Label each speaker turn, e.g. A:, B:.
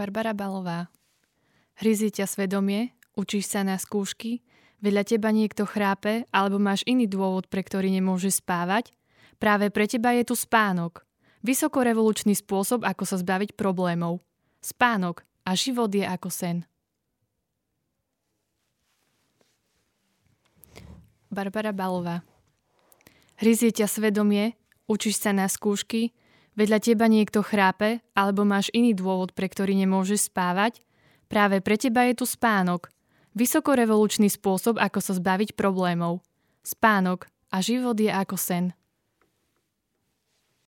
A: Barbara Balová. Hryzie ťa svedomie, učíš sa na skúšky, vedľa teba niekto chrápe alebo máš iný dôvod, pre ktorý nemôžeš spávať? Práve pre teba je tu spánok. Vysokorevolučný spôsob, ako sa zbaviť problémov. Spánok a život je ako sen. Barbara Balová. Hryzie ťa svedomie, učíš sa na skúšky, vedľa teba niekto chrápe alebo máš iný dôvod, pre ktorý nemôžeš spávať? Práve pre teba je tu spánok. Vysokorevolučný spôsob, ako sa zbaviť problémov. Spánok a život je ako sen.